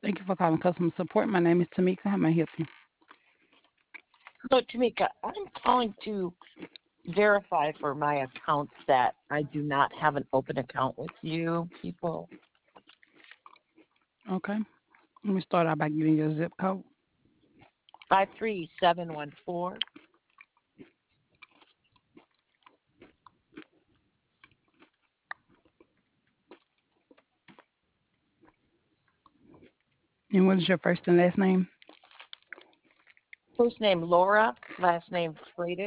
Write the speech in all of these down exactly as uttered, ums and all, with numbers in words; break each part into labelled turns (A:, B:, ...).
A: Thank you for calling customer support. My name is Tamika. How may I help you?
B: So, Tamika, I'm calling to verify for my accounts that I do not have an open account with you people.
A: Okay. Let me start out by giving you a zip code.
B: five three seven one four.
A: And what is your first and last name?
B: First name Laura, last name Freitas.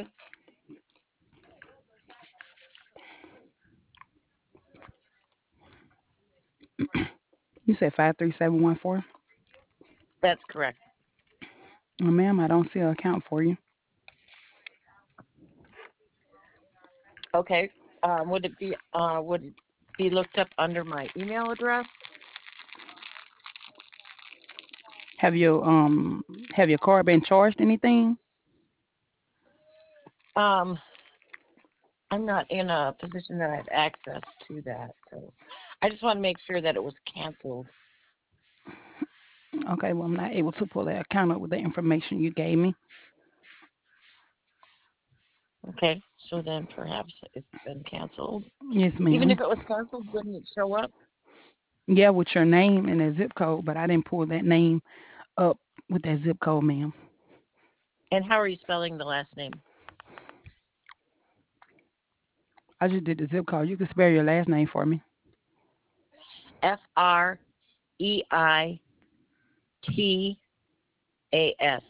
A: You said five three seven one four.
B: That's correct.
A: Oh, ma'am, I don't see an account for you.
B: Okay. Um, would it be uh, would it be looked up under my email address?
A: Have your um have your card been charged anything?
B: Um, I'm not in a position that I have access to that, so I just want to make sure that it was canceled.
A: Okay, well I'm not able to pull that account up with the information you gave me.
B: Okay, so then perhaps it's been canceled.
A: Yes,
B: Even
A: ma'am.
B: if it was canceled, wouldn't it show up?
A: Yeah, with your name and a zip code, but I didn't pull that name up with that zip code, ma'am.
B: And how are you spelling the last name?
A: I just did the zip code. You can spell your last name for me.
B: F R E I T A S.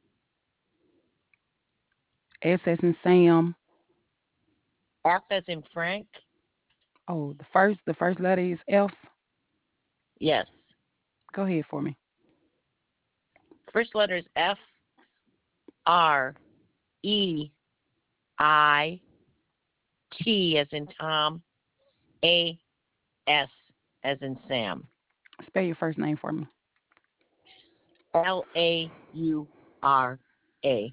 A: S as in Sam.
B: F as in Frank?
A: Oh, the first the first letter is F.
B: Yes.
A: Go ahead for me.
B: First letter is F R E I T as in Tom, A S as in Sam.
A: Spell your first name for me.
B: L A U R A.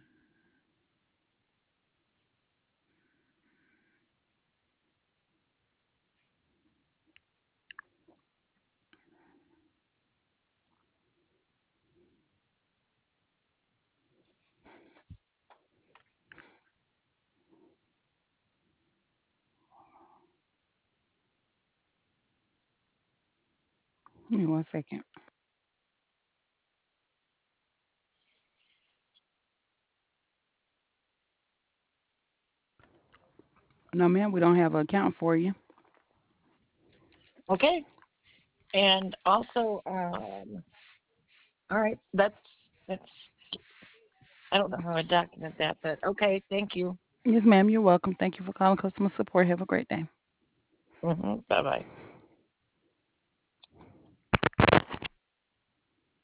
A: Give me one second. No, ma'am, we don't have an account for you.
B: Okay. And also, um, all right, that's that's. I don't know how I document that, but okay. Thank you.
A: Yes, ma'am, you're welcome. Thank you for calling customer support. Have a great day.
B: Hmm. Bye bye.